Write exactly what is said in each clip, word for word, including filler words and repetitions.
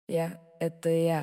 Я, это я.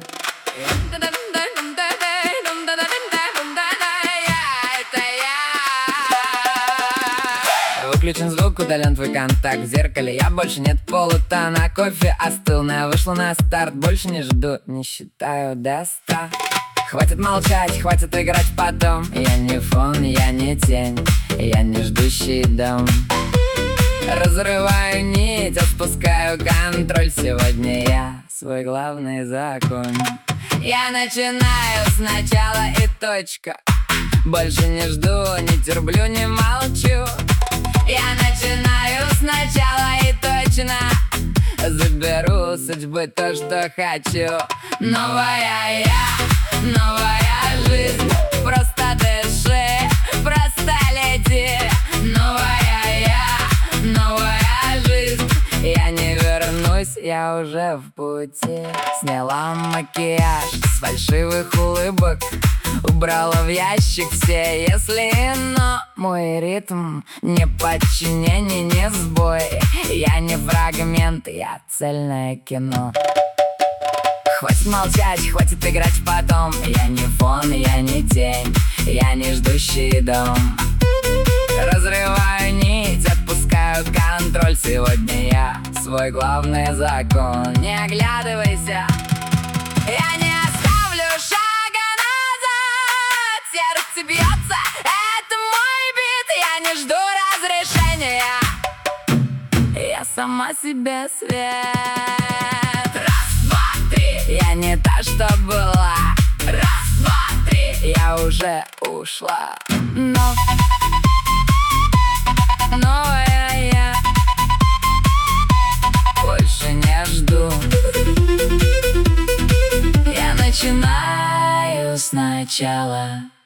Выключен звук, удален твой контакт в зеркале. Я больше нет полутона. Кофе остыл, но я вышла на старт. Больше не жду, не считаю до ста. Хватит молчать, хватит играть потом. Я не фон, я не тень, я не ждущий дом. Разрываю нить, отпускаю контроль. Сегодня я свой главный закон. Я начинаю сначала и точка. Больше не жду, не терплю, не молчу. Я начинаю сначала и точно заберу судьбы то, что хочу. Новая я, новая жизнь. Просто дыши, просто лети. Новая я, новая жизнь. Я не вернусь, я уже в пути. Сняла макияж с фальшивых улыбок, убрала в ящик все если, но мой ритм не подчинение, не сбой. Я не фрагмент, я цельное кино. Хватит молчать, хватит играть потом. Я не фон, я не тень, я не ждущий дом. Разрываю нить, отпускаю контроль. Сегодня я свой главный закон. Не оглядывайся, я не оставлю шага назад. Сердце бьется, это мой бит. Я не жду разрешения, я сама себе свет. Раз, два, три. Я не та, что была. Раз, два, три. Я уже ушла, но новая я больше не жду. Я начинаю сначала.